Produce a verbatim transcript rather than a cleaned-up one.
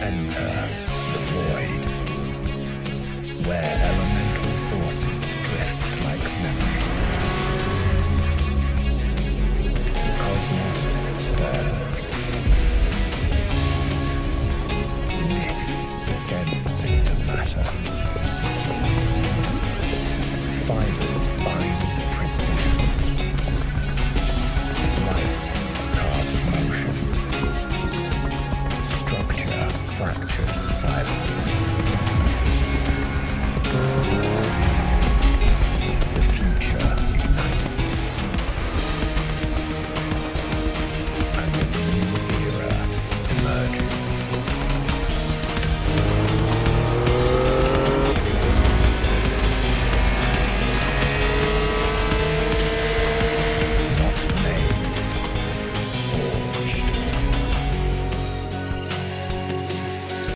Enter the void, where elemental forces drift like memory. The cosmos stirs. Myth descends into matter. Fibers bind precision. Light carves motion. Structure fractures silence.